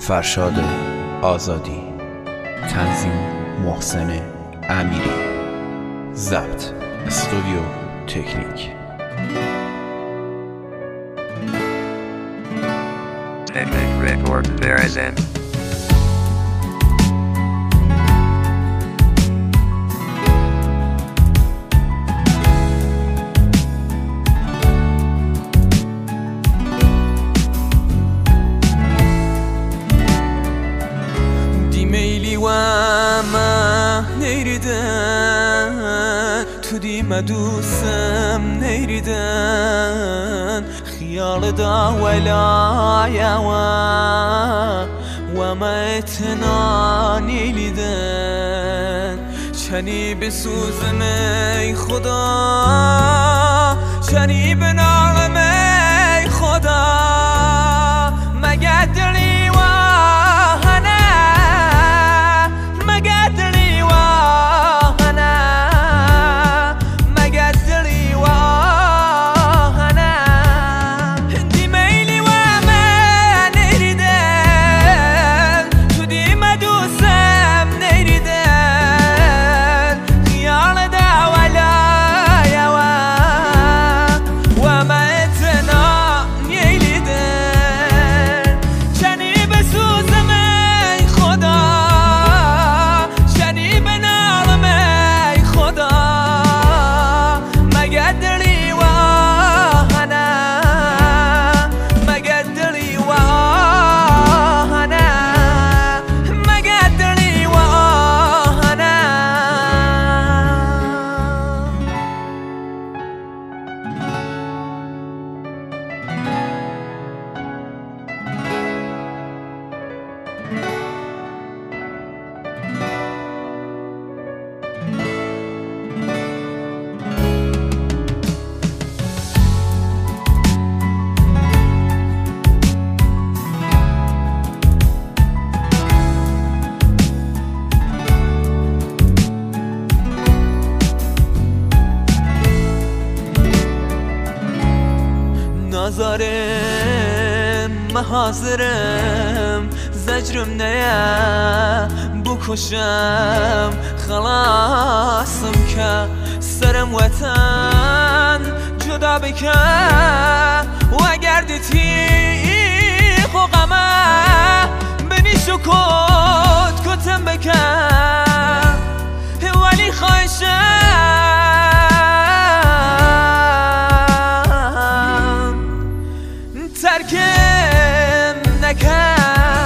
فرشاد آزادی، تنظیم محسن امیری، ضبط استودیو تکنیک. Record Verizon. وما نيردن تودي مدوسم نيردن خيال دا ولا يوا وما اتنا نيلدن شني بسوزم ای خدا شني بنارم ای خدا مگدلی نازارم حاضرم زجرم نیا بکشم خلاصم که سرم وطن جدا بکن و اگر دیتی خوقمه بنی شکوت کتم بکن ولی خواهشم ترکم نکن